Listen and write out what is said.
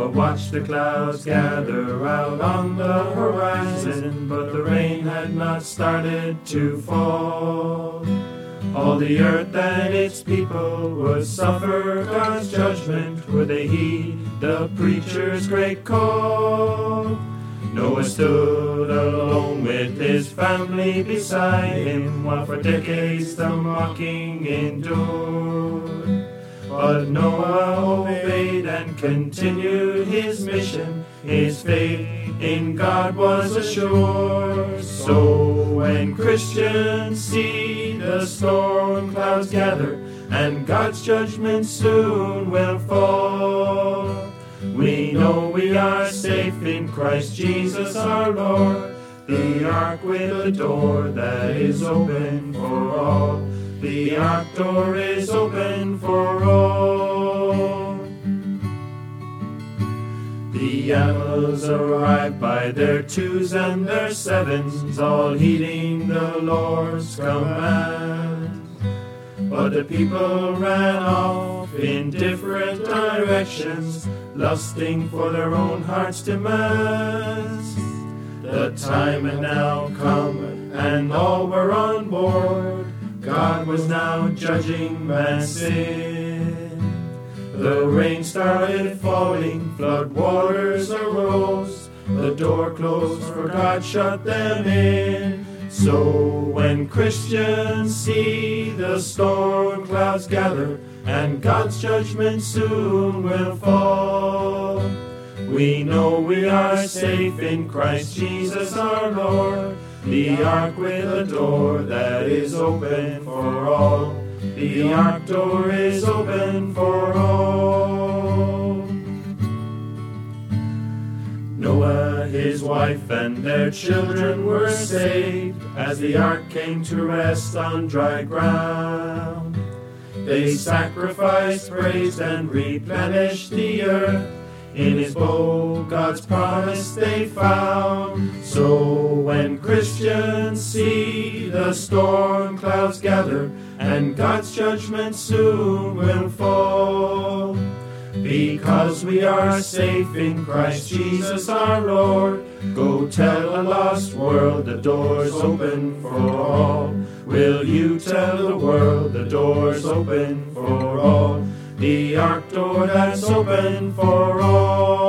But watch the clouds gather out on the horizon, but the rain had not started to fall. All the earth and its people would suffer God's judgment, would they heed the preacher's great call. Noah stood alone with his family beside him, while for decades the mocking endured. But Noah obeyed and continued his mission. His faith in God was assured. So when Christians see the storm clouds gather, and God's judgment soon will fall, we know we are safe in Christ Jesus our Lord, the ark with a door that is open for all. The ark door is open for all. The animals arrived by their twos and their sevens, all heeding the Lord's command. But the people ran off in different directions, lusting for their own heart's demands. The time had now come, and all were on board. God was now judging man's sin. The rain started falling, flood waters arose. The door closed, for God shut them in. So when Christians see the storm clouds gather, and God's judgment soon will fall, we know we are safe in Christ Jesus our Lord, the ark with a door that is open for all. The ark door is open for all. Noah, his wife, and their children were saved as the ark came to rest on dry ground. They sacrificed, praised, and replenished the earth. In his bowl, God's promise they found. So when Christians see the storm clouds gather, and God's judgment soon will fall, because we are safe in Christ Jesus our Lord, go tell a lost world the door's open for all. Will you tell the world the door's open for all? The ark door that's open for all.